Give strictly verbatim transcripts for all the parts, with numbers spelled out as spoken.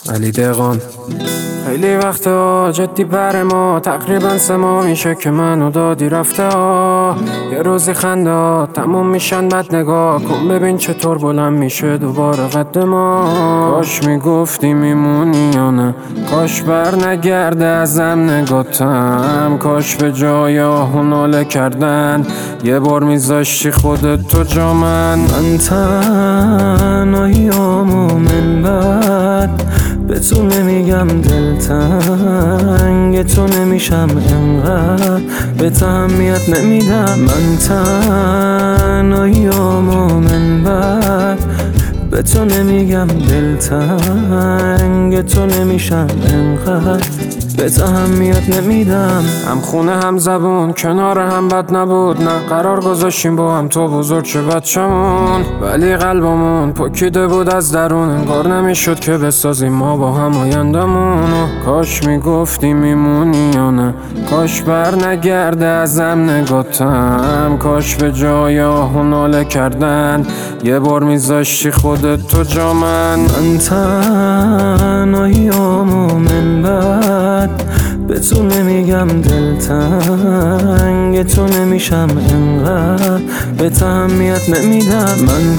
علی دقان. خیلی وقتا جدی بر ما تقریبا سه ماه میشه که منو دادی رفته ها. یه روزی خنده تموم میشن بد نگاه کن ببین چطور بلند میشه دوباره قد ما. کاش میگفتی میمونی یا نه، کاش بر نگرده ازم نگاتم، کاش به جای آهو ناله کردن یه بار میذاشتی خودت تو جا من. من تنهاییامو من بد به تو نمیگم دلتنگ تو نمیشم انقدر به تهمیت نمیدم. من تنهاییامو من بد به تو نمیگم دلتنگ تو نمیشم انقدر به اهمیت نمیدم. هم خونه هم زبون کنار هم بد نبود، نه قرار گذاشتیم با هم تو بزرگ چه بچمون، ولی قلبمون پکیده بود از درون، انگار نمیشد که بسازیم ما با هم آیندمون. کاش میگفتی میمونی یا نه، کاش بر نگرده ازم نگاتم، کاش به جای آهو ناله کردن یه بار میذاشتی خودت تو جا من. من تنهاییامو من بد به تو نمیگم دلتنگ تو نمیشم انقدر به تهمیت نمیدم. من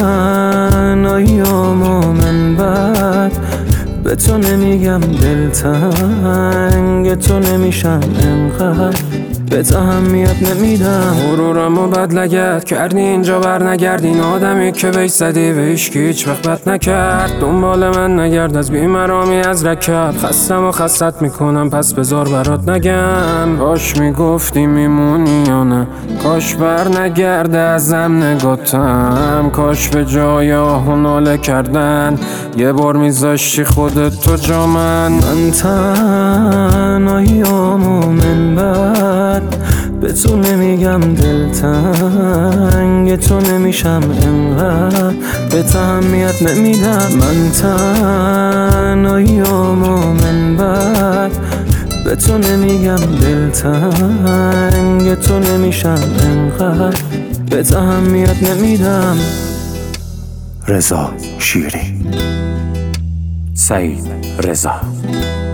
تنهاییامو من بد به تو نمیگم دلتنگ تو نمیشم انقدر به اهمیت نمیدم. غرورمو بد لگد کردی اینجا بر نگردین، آدمی که بیش زدی و هیچکی هیچ وقت بد نکرد. دنبال من نگرد از بیمرامی از رکب، خستم و خستت میکنم پس بذار برات نگم. کاش میگفتی میمونی یا نه، کاش بر نگرده ازم نگاتم، کاش به جای آهو ناله کردن یه بار میذاشتی خودت تو جا من. من تنهاییامو من بد به تو نمیگم دلتنگ تو نمیشم انقدر به تهمیت نمیدم. من تنهاییامو من بد به تو نمیگم دلتنگ تو نمیشم انقدر به تهمیت نمیدم. رضا شیری، سعید رضا.